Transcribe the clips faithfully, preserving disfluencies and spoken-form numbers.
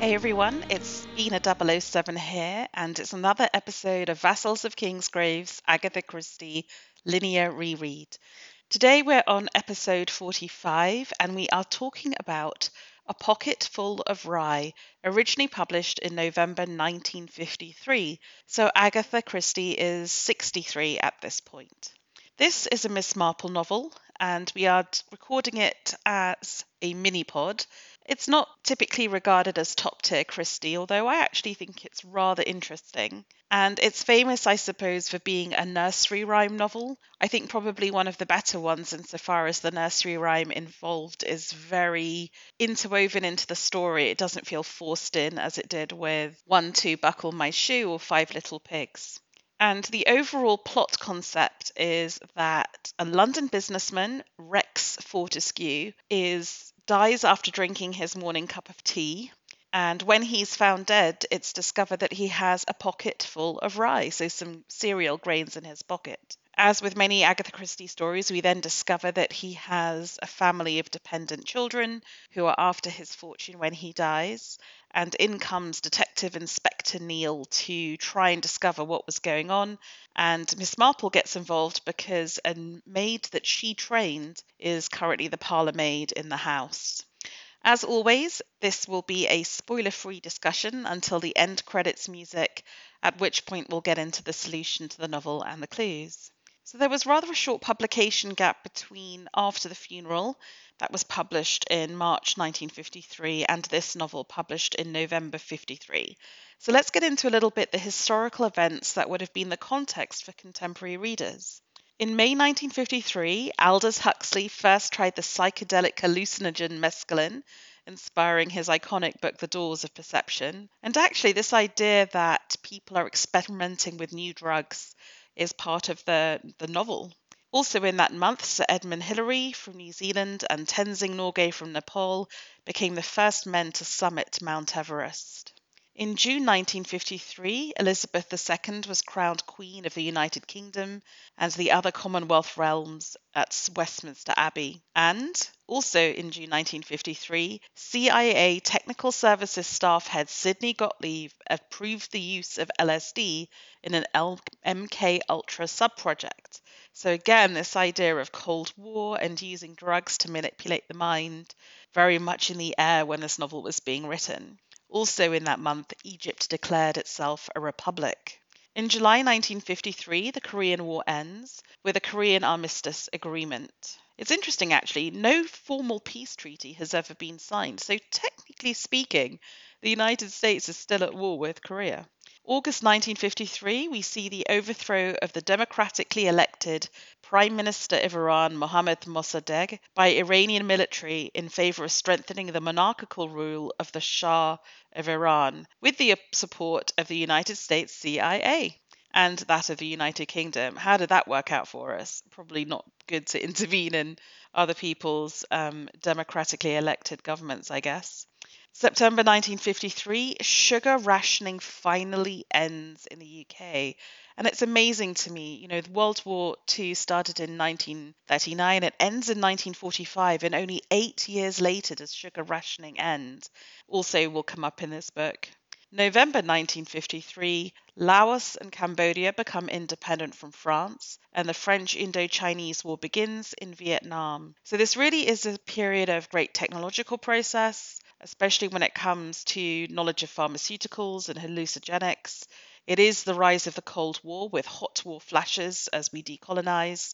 Hey everyone, it's Bina double oh seven here, and it's another episode of Vassals of Kingsgrave's Agatha Christie linear reread. Today we're on episode forty-five, and we are talking about A Pocket Full of Rye, originally published in November nineteen fifty-three. So Agatha Christie is sixty-three at this point. This is a Miss Marple novel, and we are recording it as a mini pod. It's not typically regarded as top tier Christie, although I actually think it's rather interesting. And it's famous, I suppose, for being a nursery rhyme novel. I think probably one of the better ones insofar as the nursery rhyme involved is very interwoven into the story. It doesn't feel forced in as it did with One, Two, Buckle My Shoe or Five Little Pigs. And the overall plot concept is that a London businessman, Rex Fortescue, is dies after drinking his morning cup of tea. And when he's found dead, it's discovered that he has a pocket full of rye, so some cereal grains in his pocket. As with many Agatha Christie stories, we then discover that he has a family of dependent children who are after his fortune when he dies. And in comes Detective Inspector Neil to try and discover what was going on. And Miss Marple gets involved because a maid that she trained is currently the parlour maid in the house. As always, this will be a spoiler-free discussion until the end credits music, at which point we'll get into the solution to the novel and the clues. So there was rather a short publication gap between After the Funeral, that was published in March nineteen fifty-three, and this novel published in November fifty-three. So let's get into a little bit the historical events that would have been the context for contemporary readers. In May nineteen fifty-three, Aldous Huxley first tried the psychedelic hallucinogen mescaline, inspiring his iconic book The Doors of Perception. And actually, this idea that people are experimenting with new drugs is part of the, the novel. Also in that month, Sir Edmund Hillary from New Zealand and Tenzing Norgay from Nepal became the first men to summit Mount Everest. In June nineteen fifty-three, Elizabeth the Second was crowned Queen of the United Kingdom and the other Commonwealth realms at Westminster Abbey. And also in June nineteen fifty-three, C I A Technical Services staff head Sidney Gottlieb approved the use of L S D in an M K Ultra subproject. So again, this idea of Cold War and using drugs to manipulate the mind, very much in the air when this novel was being written. Also in that month, Egypt declared itself a republic. In July nineteen fifty-three, the Korean War ends with a Korean armistice agreement. It's interesting, actually, no formal peace treaty has ever been signed, so technically speaking, the United States is still at war with Korea. August nineteen fifty-three, we see the overthrow of the democratically elected Prime Minister of Iran, Mohammad Mossadegh, by Iranian military in favor of strengthening the monarchical rule of the Shah of Iran, with the support of the United States C I A and that of the United Kingdom. How did that work out for us? Probably not good to intervene in other people's um, democratically elected governments, I guess. September nineteen fifty-three, sugar rationing finally ends in the U K. And it's amazing to me, you know, World War Two started in nineteen thirty-nine, it ends in nineteen forty-five, and only eight years later does sugar rationing end. Also will come up in this book. November nineteen fifty-three, Laos and Cambodia become independent from France, and the French Indo-Chinese War begins in Vietnam. So this really is a period of great technological process, especially when it comes to knowledge of pharmaceuticals and hallucinogenics. It is the rise of the Cold War with hot war flashes as we decolonize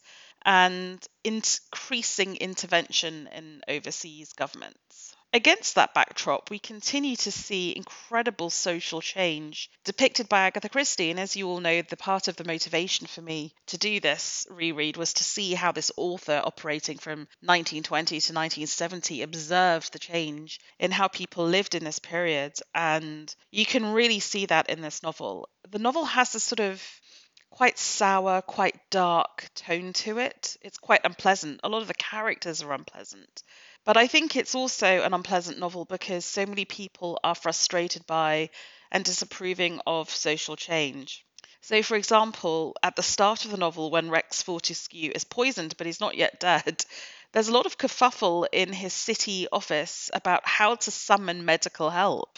and increasing intervention in overseas governments. Against that backdrop, we continue to see incredible social change depicted by Agatha Christie. And as you all know, the part of the motivation for me to do this reread was to see how this author operating from nineteen twenty to nineteen seventy observed the change in how people lived in this period. And you can really see that in this novel. The novel has a sort of quite sour, quite dark tone to it. It's quite unpleasant. A lot of the characters are unpleasant. But I think it's also an unpleasant novel because so many people are frustrated by and disapproving of social change. So, for example, at the start of the novel, when Rex Fortescue is poisoned, but he's not yet dead, there's a lot of kerfuffle in his city office about how to summon medical help.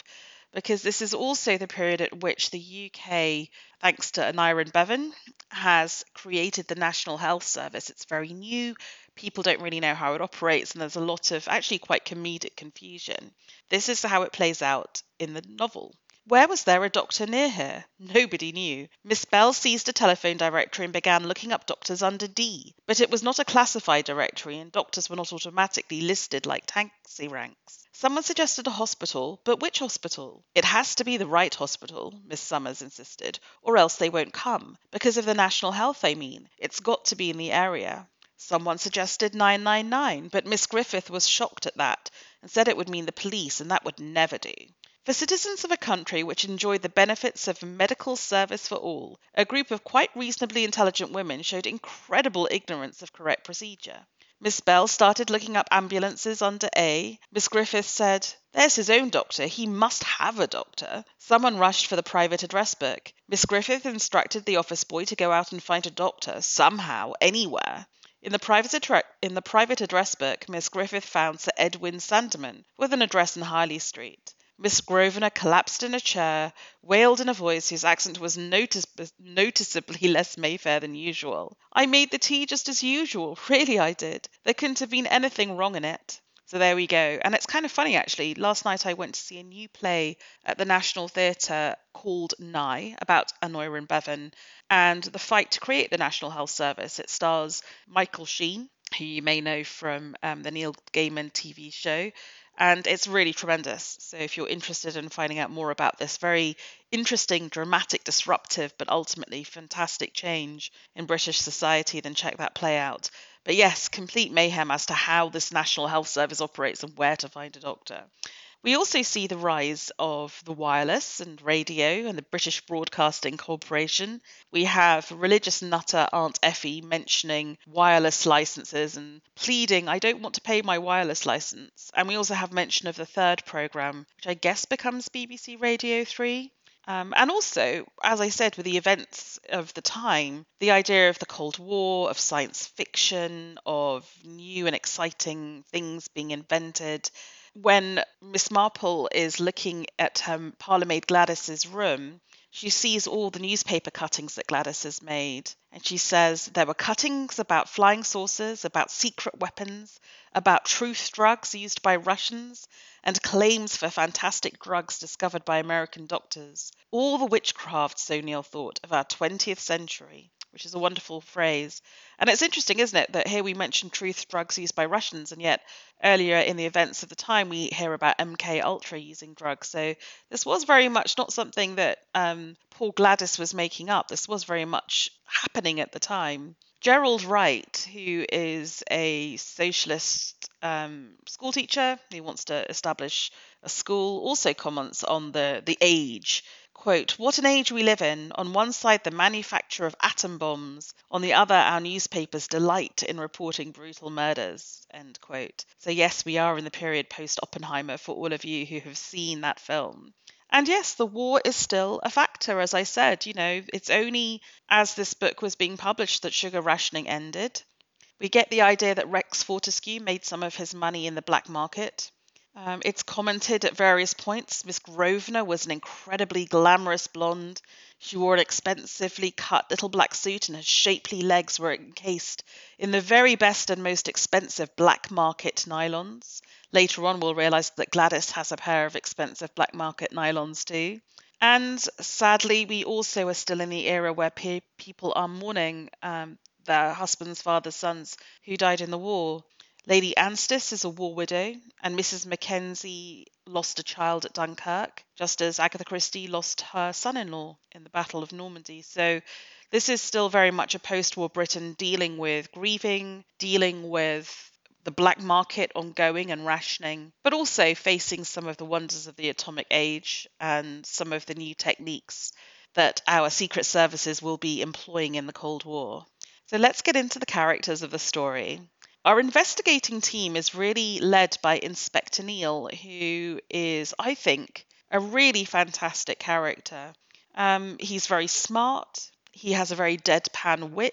because this is also the period at which the U K, thanks to Aneurin Bevan, has created the National Health Service. It's very new. People don't really know how it operates, and there's a lot of actually quite comedic confusion. This is how it plays out in the novel. Where was there a doctor near her? Nobody knew. Miss Bell seized a telephone directory and began looking up doctors under D. But it was not a classified directory, and doctors were not automatically listed like taxi ranks. Someone suggested a hospital, but which hospital? It has to be the right hospital, Miss Summers insisted, or else they won't come. Because of the national health, I mean. It's got to be in the area. Someone suggested nine nine nine, but Miss Griffith was shocked at that and said it would mean the police, and that would never do. For citizens of a country which enjoyed the benefits of medical service for all, a group of quite reasonably intelligent women showed incredible ignorance of correct procedure. Miss Bell started looking up ambulances under A. Miss Griffith said, "There's his own doctor. He must have a doctor." Someone rushed for the private address book. Miss Griffith instructed the office boy to go out and find a doctor, somehow, anywhere. In the private address, in the private address book, Miss Griffith found Sir Edwin Sandeman, with an address in Harley Street. Miss Grosvenor collapsed in a chair, wailed in a voice whose accent was notice- noticeably less Mayfair than usual. "I made the tea just as usual. Really I did. There couldn't have been anything wrong in it." So there we go. And it's kind of funny, actually. Last night I went to see a new play at the National Theatre called Nye, about Aneurin Bevan and the fight to create the National Health Service. It stars Michael Sheen, who you may know from um, the Neil Gaiman T V show. And it's really tremendous. So if you're interested in finding out more about this very interesting, dramatic, disruptive, but ultimately fantastic change in British society, then check that play out. But yes, complete mayhem as to how this National Health Service operates and where to find a doctor. We also see the rise of the wireless and radio and the British Broadcasting Corporation. We have religious nutter Aunt Effie mentioning wireless licenses and pleading, "I don't want to pay my wireless license." And we also have mention of the third programme, which I guess becomes B B C Radio three. Um, and also, as I said, with the events of the time, the idea of the Cold War, of science fiction, of new and exciting things being invented. When Miss Marple is looking at her parlourmaid Gladys's room, she sees all the newspaper cuttings that Gladys has made. And she says there were cuttings about flying saucers, about secret weapons, about truth drugs used by Russians, and claims for fantastic drugs discovered by American doctors. All the witchcraft, so Neil thought, of our twentieth century, which is a wonderful phrase. And it's interesting, isn't it, that here we mention truth drugs used by Russians, and yet earlier in the events of the time we hear about M K Ultra using drugs. So this was very much not something that um, poor Gladys was making up. This was very much happening at the time. Gerald Wright, who is a socialist um, school teacher who wants to establish a school, also comments on the, the age. Quote, "What an age we live in. On one side, the manufacture of atom bombs. On the other, our newspapers delight in reporting brutal murders." End quote. So yes, we are in the period post-Oppenheimer for all of you who have seen that film. And yes, the war is still a factor, as I said. You know, it's only as this book was being published that sugar rationing ended. We get the idea that Rex Fortescue made some of his money in the black market. Um, it's commented at various points. Miss Grosvenor was an incredibly glamorous blonde. She wore an expensively cut little black suit and her shapely legs were encased in the very best and most expensive black market nylons. Later on, we'll realise that Gladys has a pair of expensive black market nylons too. And sadly, we also are still in the era where pe- people are mourning um, their husbands, fathers, sons who died in the war. Lady Anstice is a war widow, and Missus Mackenzie lost a child at Dunkirk, just as Agatha Christie lost her son-in-law in the Battle of Normandy. So this is still very much a post-war Britain dealing with grieving, dealing with the black market ongoing and rationing, but also facing some of the wonders of the atomic age and some of the new techniques that our secret services will be employing in the Cold War. So let's get into the characters of the story. Our investigating team is really led by Inspector Neil, who is, I think, a really fantastic character. Um, he's very smart. He has a very deadpan wit.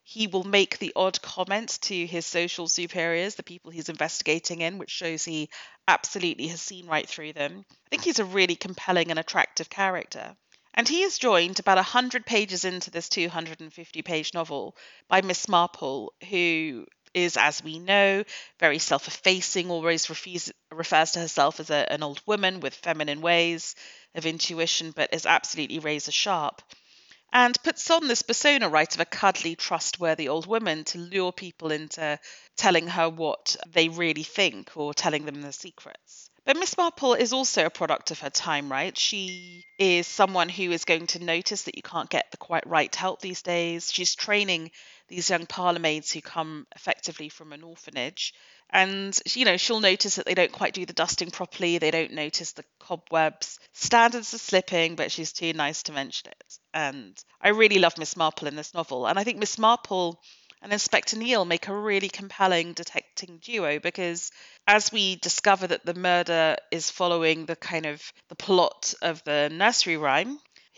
he will make the odd comment to his social superiors, the people he's investigating in, which shows he absolutely has seen right through them. I think he's a really compelling and attractive character. And he is joined about one hundred pages into this two hundred fifty page novel by Miss Marple, who is, as we know, very self-effacing, always refuse, refers to herself as a, an old woman with feminine ways of intuition, but is absolutely razor sharp, and puts on this persona, right, of a cuddly, trustworthy old woman to lure people into telling her what they really think or telling them their secrets. But Miss Marple is also a product of her time, right? She is someone who is going to notice that you can't get the quite right help these days. She's training these young parlourmaids who come effectively from an orphanage. And, you know, she'll notice that they don't quite do the dusting properly. They don't notice the cobwebs. Standards are slipping, but she's too nice to mention it. And I really love Miss Marple in this novel. And I think Miss Marple and Inspector Neil make a really compelling detecting duo, because as we discover that the murder is following the kind of the plot of the nursery rhyme,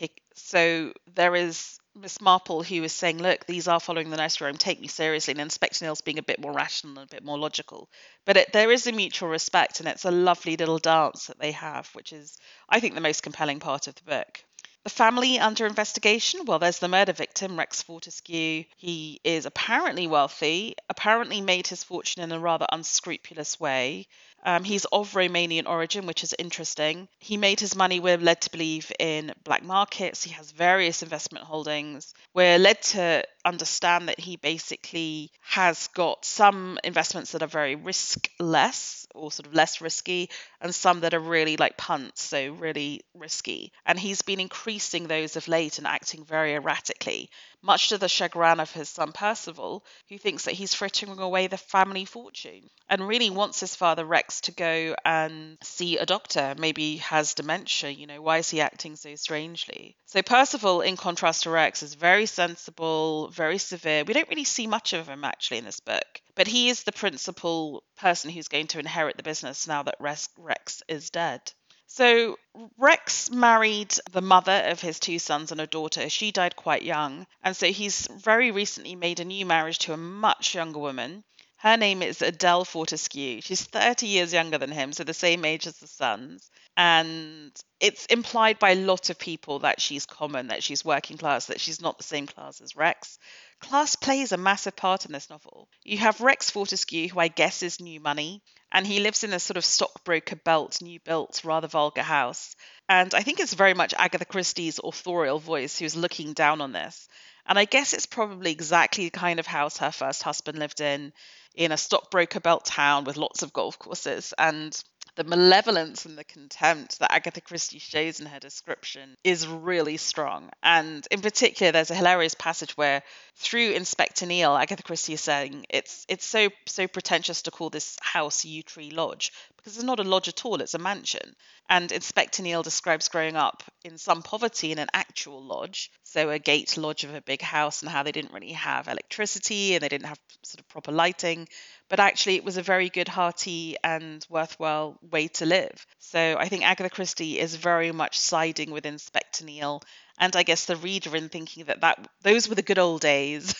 so there is Miss Marple who is saying, look, these are following the nursery rhyme, take me seriously, and Inspector Neil's being a bit more rational and a bit more logical. But it, there is a mutual respect, and it's a lovely little dance that they have, which is, I think, the most compelling part of the book. The family under investigation, well, there's the murder victim, Rex Fortescue. He is apparently wealthy, apparently made his fortune in a rather unscrupulous way. Um, he's of Romanian origin, which is interesting. He made his money, we're led to believe, in black markets. He has various investment holdings. We're led to understand that he basically has got some investments that are very risk-less or sort of less risky, and some that are really like punts, so really risky. And he's been increasing those of late and acting very erratically, much to the chagrin of his son Percival, who thinks that he's frittering away the family fortune and really wants his father Rex to go and see a doctor. Maybe he has dementia, you know, why is he acting so strangely? So Percival, in contrast to Rex, is very sensible, very severe. We don't really see much of him actually in this book, but he is the principal person who's going to inherit the business now that Rex, Rex is dead. So Rex married the mother of his two sons and a daughter. She died quite young, and so he's very recently made a new marriage to a much younger woman. Her name is Adele Fortescue. She's thirty years younger than him, so the same age as the sons. And it's implied by a lot of people that she's common, that she's working class, that she's not the same class as Rex. Class plays a massive part in this novel. You have Rex Fortescue, who I guess is new money, and he lives in a sort of stockbroker belt, new built, rather vulgar house. And I think it's very much Agatha Christie's authorial voice who's looking down on this. And I guess it's probably exactly the kind of house her first husband lived in, in a stockbroker belt town with lots of golf courses. And the malevolence and the contempt that Agatha Christie shows in her description is really strong. And in particular, there's a hilarious passage where, through Inspector Neil, Agatha Christie is saying it's it's so so pretentious to call this house Yew Tree Lodge, because it's not a lodge at all, it's a mansion. And Inspector Neil describes growing up in some poverty in an actual lodge, so a gate lodge of a big house, and how they didn't really have electricity and they didn't have sort of proper lighting. But actually, it was a very good, hearty and worthwhile way to live. So I think Agatha Christie is very much siding with Inspector Neil, and I guess the reader in thinking that, that those were the good old days.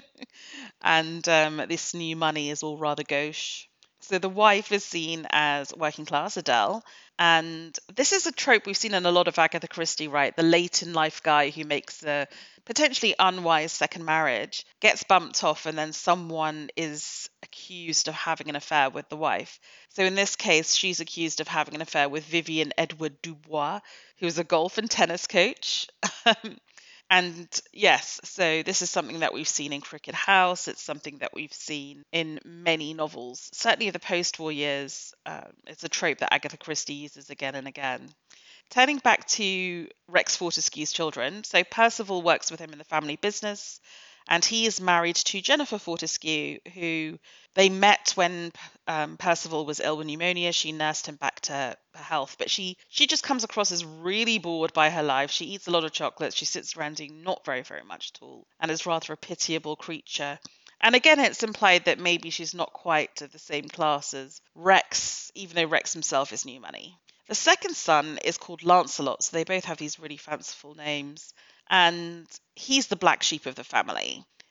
and um, this new money is all rather gauche. So the wife is seen as working class, Adele. And this is a trope we've seen in a lot of Agatha Christie, right? The late in life guy who makes a potentially unwise second marriage, gets bumped off, and then someone is accused of having an affair with the wife. So in this case, she's accused of having an affair with Vivian Edward Dubois, who's a golf and tennis coach. And yes, so this is something that we've seen in Cricket House. It's something that we've seen in many novels. Certainly the post-war years, um, it's a trope that Agatha Christie uses again and again. Turning back to Rex Fortescue's children, so Percival works with him in the family business, and he is married to Jennifer Fortescue, who they met when um, Percival was ill with pneumonia. She nursed him back to her health, but she she just comes across as really bored by her life. She eats a lot of chocolates. She sits around doing not very, very much at all, and is rather a pitiable creature. And again, it's implied that maybe she's not quite of the same class as Rex, even though Rex himself is new money. The second son is called Lancelot, so they both have these really fanciful names. And he's the black sheep of the family.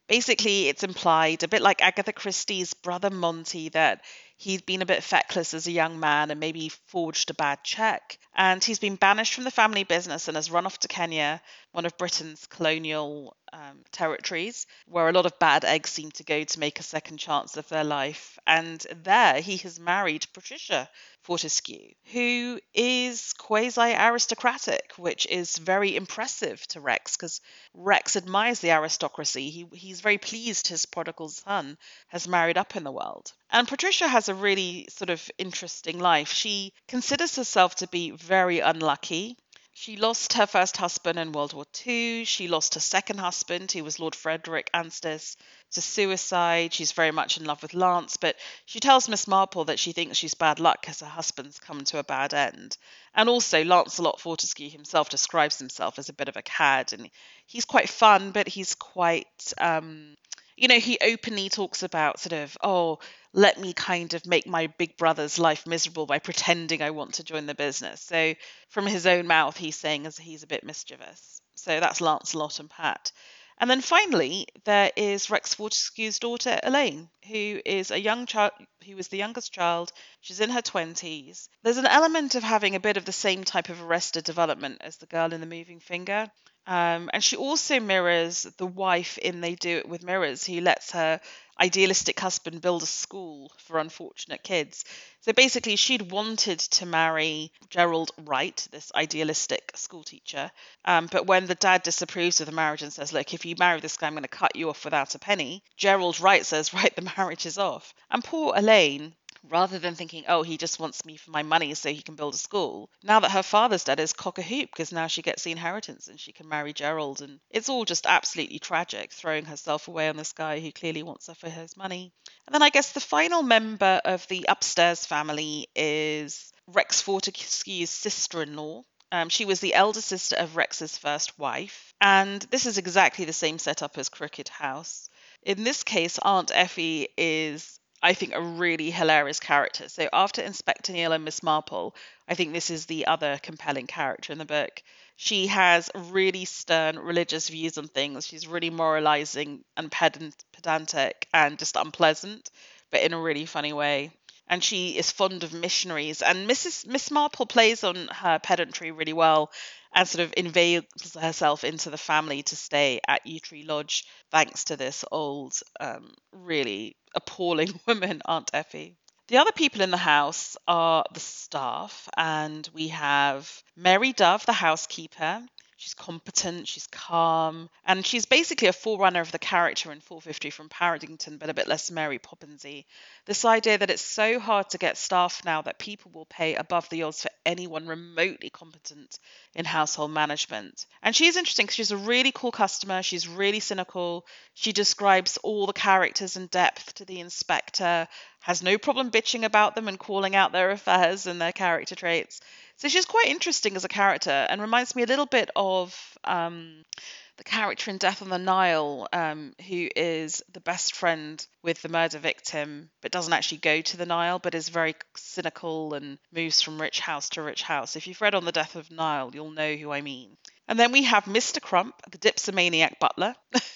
Basically, it's implied, a bit like Agatha Christie's brother Monty, that he'd been a bit feckless as a young man and maybe forged a bad check. And he's been banished from the family business and has run off to Kenya, one of Britain's colonial um, territories, where a lot of bad eggs seem to go to make a second chance of their life. And there he has married Patricia Fortescue, who is quasi aristocratic, which is very impressive to Rex because Rex admires the aristocracy. He, he's very pleased his prodigal son has married up in the world. And Patricia has a really sort of interesting life. She considers herself to be very unlucky. She lost her first husband in World War Two. She lost her second husband, who was Lord Frederick Anstice, to suicide. She's very much in love with Lance, but she tells Miss Marple that she thinks she's bad luck because her husband's come to a bad end. And also, Lancelot Fortescue himself describes himself as a bit of a cad, and he's quite fun, but he's quite, um, you know, he openly talks about sort of, oh, let me kind of make my big brother's life miserable by pretending I want to join the business. So from his own mouth, he's saying as he's a bit mischievous. So that's Lancelot and Pat. And then finally, there is Rex Fortescue's daughter, Elaine, who is a young child, who is the youngest child. She's in her twenties. There's an element of having a bit of the same type of arrested development as the girl in the moving finger. Um, and she also mirrors the wife in They Do It With Mirrors, who lets her idealistic husband build a school for unfortunate kids. So basically, she'd wanted to marry Gerald Wright, this idealistic school teacher. Um, but when the dad disapproves of the marriage and says, look, if you marry this guy, I'm going to cut you off without a penny, Gerald Wright says, right, the marriage is off. And poor Elaine, rather than thinking, oh, he just wants me for my money so he can build a school, now that her father's dead, is cock a hoop because now she gets the inheritance and she can marry Gerald. And it's all just absolutely tragic, throwing herself away on this guy who clearly wants her for his money. And then I guess the final member of the upstairs family is Rex Fortescue's sister-in-law. Um, she was the elder sister of Rex's first wife. And this is exactly the same setup as Crooked House. In this case, Aunt Effie is, I think, a really hilarious character. So after Inspector Neil and Miss Marple, I think this is the other compelling character in the book. She has really stern religious views on things. She's really moralizing and pedant, pedantic and just unpleasant, but in a really funny way. And she is fond of missionaries. And Missus Miss Marple plays on her pedantry really well and sort of inveigs herself into the family to stay at Yew Tree Lodge, thanks to this old, um, really appalling woman, Aunt Effie. The other people in the house are the staff, and we have Mary Dove, the housekeeper. She's competent, she's calm, and she's basically a forerunner of the character in four fifty from Paddington, but a bit less Mary Poppinsy. This idea that it's so hard to get staff now that people will pay above the odds for anyone remotely competent in household management. And she's interesting because she's a really cool customer, she's really cynical, she describes all the characters in depth to the inspector, has no problem bitching about them and calling out their affairs and their character traits. So she's quite interesting as a character and reminds me a little bit of um, the character in Death on the Nile, um, who is the best friend with the murder victim, but doesn't actually go to the Nile, but is very cynical and moves from rich house to rich house. If you've read On the Death of Nile, you'll know who I mean. And then we have Mister Crump, the dipsomaniac butler.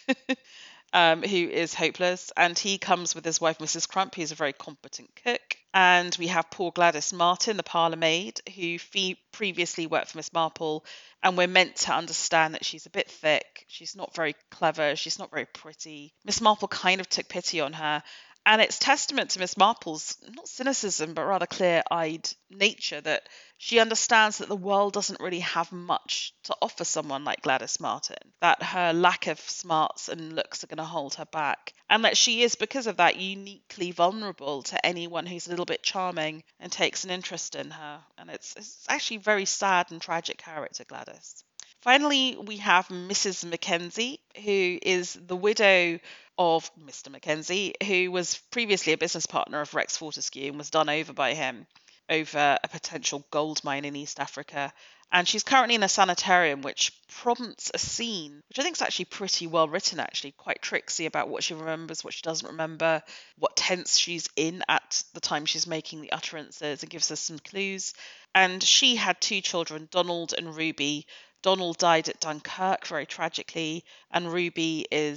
Um, who is hopeless, and he comes with his wife, Missus Crump, who's a very competent cook. And we have poor Gladys Martin, the parlour maid, who fee- previously worked for Miss Marple, and we're meant to understand that she's a bit thick, she's not very clever, she's not very pretty. Miss Marple kind of took pity on her, and it's testament to Miss Marple's, not cynicism, but rather clear-eyed nature, that she understands that the world doesn't really have much to offer someone like Gladys Martin, that her lack of smarts and looks are going to hold her back, and that she is, because of that, uniquely vulnerable to anyone who's a little bit charming and takes an interest in her. And it's, it's actually a very sad and tragic character, Gladys. Finally, we have Missus Mackenzie, who is the widow of Mister Mackenzie, who was previously a business partner of Rex Fortescue and was done over by him over a potential gold mine in East Africa. And she's currently in a sanitarium, which prompts a scene, which I think is actually pretty well written, actually, quite tricksy about what she remembers, what she doesn't remember, what tense she's in at the time she's making the utterances, and gives us some clues. And she had two children, Donald and Ruby. Donald died at Dunkirk very tragically, and Ruby is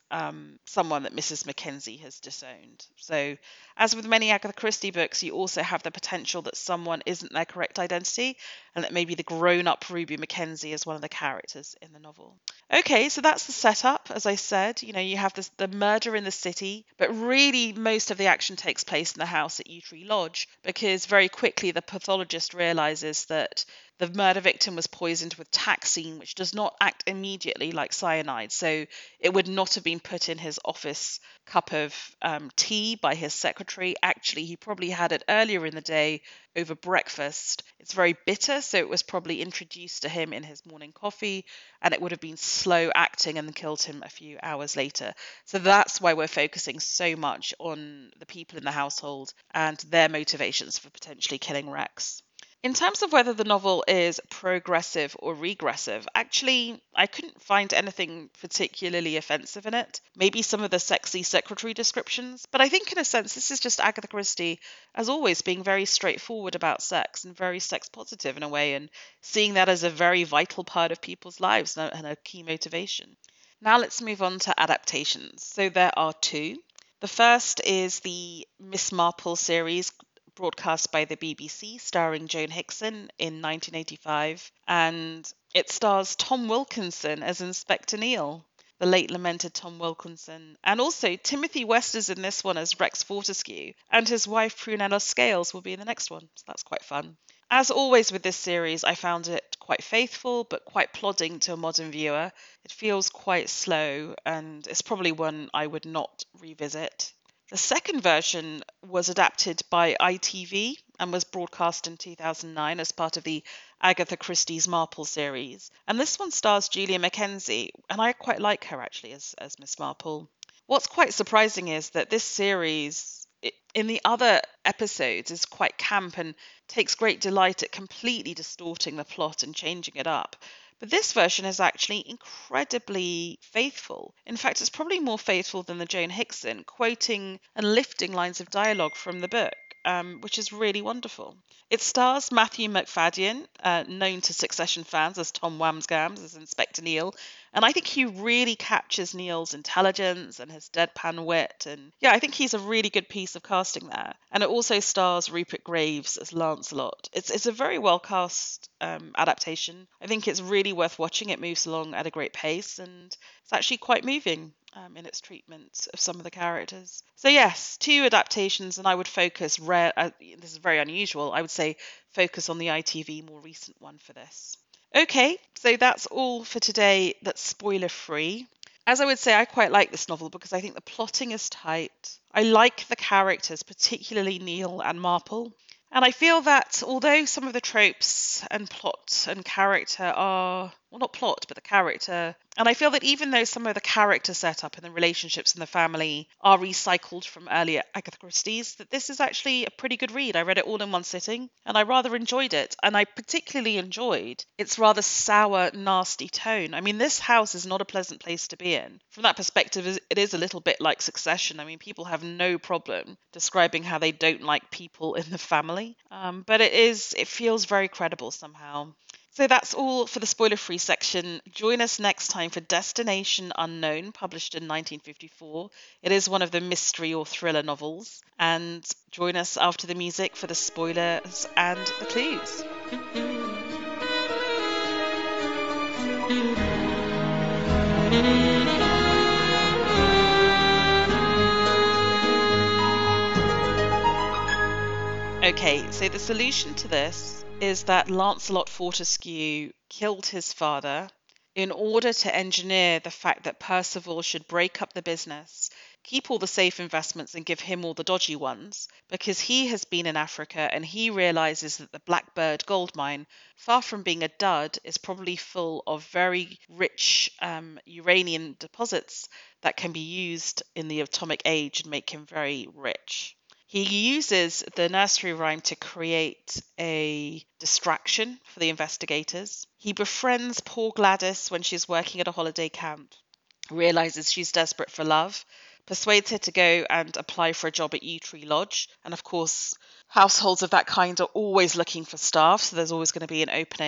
um, someone that Missus Mackenzie has disowned. So, as with many Agatha Christie books, you also have the potential that someone isn't their correct identity, and that maybe the grown-up Ruby Mackenzie is one of the characters in the novel. Okay, so that's the setup. As I said, you know, you have this, the murder in the city, but really most of the action takes place in the house at Yew Tree Lodge, because very quickly the pathologist realizes that the murder victim was poisoned with taxine, which does not act immediately like cyanide. So it would not have been put in his office cup of um, tea by his secretary. Actually, he probably had it earlier in the day over breakfast. It's very bitter, so it was probably introduced to him in his morning coffee, and it would have been slow acting and killed him a few hours later. So that's why we're focusing so much on the people in the household and their motivations for potentially killing Rex. In terms of whether the novel is progressive or regressive, actually, I couldn't find anything particularly offensive in it. Maybe some of the sexy secretary descriptions, but I think in a sense this is just Agatha Christie, as always, being very straightforward about sex and very sex positive in a way, and seeing that as a very vital part of people's lives and a key motivation. Now let's move on to adaptations. So there are two. The first is the Miss Marple series, broadcast by the B B C, starring Joan Hickson in nineteen eighty-five, and it stars Tom Wilkinson as Inspector Neil, the late lamented Tom Wilkinson, and also Timothy West is in this one as Rex Fortescue, and his wife Prunella Scales will be in the next one, so that's quite fun. As always with this series, I found it quite faithful but quite plodding to a modern viewer. It feels quite slow, and it's probably one I would not revisit. The second version was adapted by I T V and was broadcast in two thousand nine as part of the Agatha Christie's Marple series. And this one stars Julia Mackenzie, and I quite like her actually as, as Miss Marple. What's quite surprising is that this series, in the other episodes, is quite camp and takes great delight at completely distorting the plot and changing it up. But this version is actually incredibly faithful. In fact, it's probably more faithful than the Joan Hickson, quoting and lifting lines of dialogue from the book, um, which is really wonderful. It stars Matthew Macfadyen, uh, known to Succession fans as Tom Wamsgams, as Inspector Neil, and I think he really captures Neil's intelligence and his deadpan wit, and yeah, I think he's a really good piece of casting there. And it also stars Rupert Graves as Lancelot. It's it's a very well cast um, adaptation. I think it's really worth watching. It moves along at a great pace, and it's actually quite moving um, in its treatment of some of the characters. So yes, two adaptations, and I would focus rare. Uh, this is very unusual. I would say focus on the I T V more recent one for this. Okay, so that's all for today. That's spoiler free. As I would say, I quite like this novel because I think the plotting is tight. I like the characters, particularly Neil and Marple. And I feel that although some of the tropes and plot and character are, well, not plot, but the character, and I feel that even though some of the character setup and the relationships in the family are recycled from earlier Agatha Christie's, that this is actually a pretty good read. I read it all in one sitting, and I rather enjoyed it. And I particularly enjoyed its rather sour, nasty tone. I mean, this house is not a pleasant place to be in. From that perspective, it is a little bit like Succession. I mean, people have no problem describing how they don't like people in the family, um, but it is, it feels very credible somehow. So that's all for the spoiler-free section. Join us next time for Destination Unknown, published in nineteen fifty-four. It is one of the mystery or thriller novels. And join us after the music for the spoilers and the clues. Okay, so the solution to this is that Lancelot Fortescue killed his father in order to engineer the fact that Percival should break up the business, keep all the safe investments and give him all the dodgy ones, because he has been in Africa and he realizes that the Blackbird gold mine, far from being a dud, is probably full of very rich um, uranium deposits that can be used in the atomic age and make him very rich. He uses the nursery rhyme to create a distraction for the investigators. He befriends poor Gladys when she's working at a holiday camp, realizes she's desperate for love, persuades her to go and apply for a job at Yew Tree Lodge. And of course, households of that kind are always looking for staff, so there's always going to be an opening.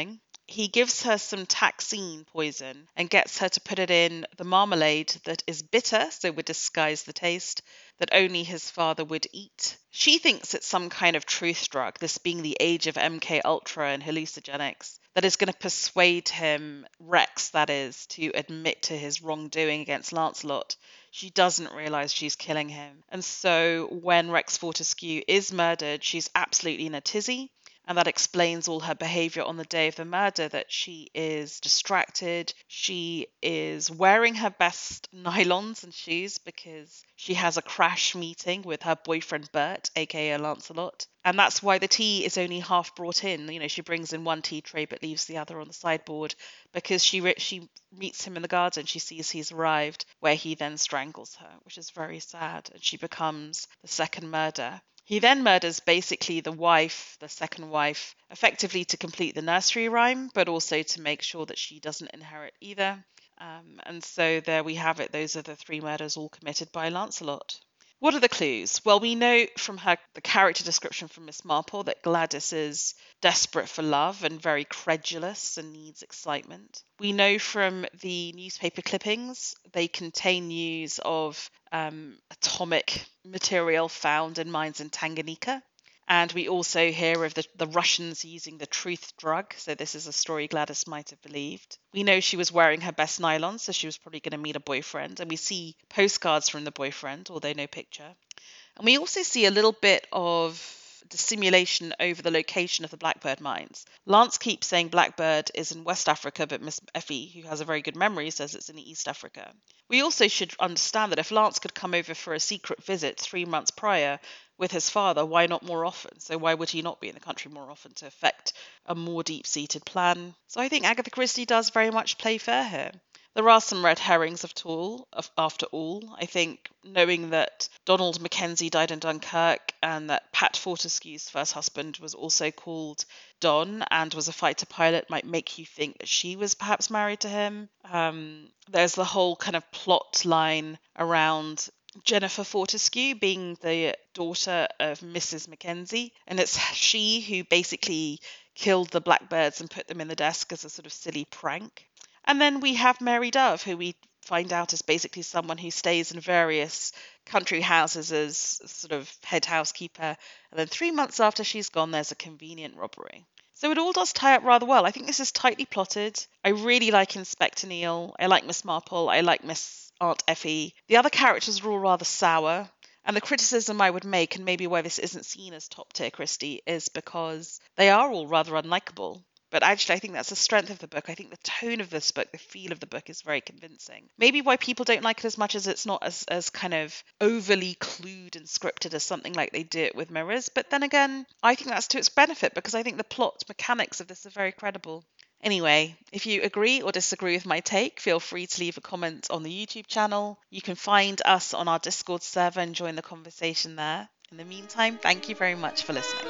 he gives her some taxine poison and gets her to put it in the marmalade that is bitter, so would disguise the taste, that only his father would eat. She thinks it's some kind of truth drug, this being the age of M K Ultra and hallucinogenics, that is going to persuade him, Rex that is, to admit to his wrongdoing against Lancelot. She doesn't realise she's killing him. And so when Rex Fortescue is murdered, she's absolutely in a tizzy. And that explains all her behaviour on the day of the murder, that she is distracted. She is wearing her best nylons and shoes because she has a crash meeting with her boyfriend Bert, aka Lancelot. And that's why the tea is only half brought in. You know, she brings in one tea tray but leaves the other on the sideboard because she re- she meets him in the garden. She sees he's arrived, where he then strangles her, which is very sad. And she becomes the second murder. He then murders basically the wife, the second wife, effectively to complete the nursery rhyme, but also to make sure that she doesn't inherit either. Um, and so there we have it. Those are the three murders all committed by Lancelot. What are the clues? Well, we know from her the character description from Miss Marple that Gladys is desperate for love and very credulous and needs excitement. We know from the newspaper clippings they contain news of um, atomic material found in mines in Tanganyika. And we also hear of the, the Russians using the truth drug. So this is a story Gladys might have believed. We know she was wearing her best nylon, so she was probably going to meet a boyfriend. And we see postcards from the boyfriend, although no picture. And we also see a little bit of dissimulation over the location of the Blackbird mines. Lance keeps saying Blackbird is in West Africa, but Miss Effie, who has a very good memory, says it's in East Africa. We also should understand that if Lance could come over for a secret visit three months prior with his father, why not more often? So why would he not be in the country more often to effect a more deep-seated plan? So I think Agatha Christie does very much play fair here. There are some red herrings of all, of, after all. I think knowing that Donald Mackenzie died in Dunkirk and that Pat Fortescue's first husband was also called Don and was a fighter pilot might make you think that she was perhaps married to him. Um, there's the whole kind of plot line around Jennifer Fortescue being the daughter of Missus Mackenzie, and it's she who basically killed the blackbirds and put them in the desk as a sort of silly prank. And then we have Mary Dove, who we find out is basically someone who stays in various country houses as sort of head housekeeper. And then three months after she's gone, there's a convenient robbery. So it all does tie up rather well. I think this is tightly plotted. I really like Inspector Neil. I like Miss Marple. I like Miss Aunt Effie. The other characters are all rather sour. And the criticism I would make, and maybe why this isn't seen as top tier Christie, is because they are all rather unlikable. But actually, I think that's the strength of the book. I think the tone of this book, the feel of the book is very convincing. Maybe why people don't like it as much as it's not as, as kind of overly clued and scripted as something like they do it with Mirrors. But then again, I think that's to its benefit because I think the plot mechanics of this are very credible. Anyway, if you agree or disagree with my take, feel free to leave a comment on the YouTube channel. You can find us on our Discord server and join the conversation there. In the meantime, thank you very much for listening.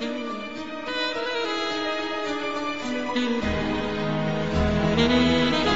Thank you.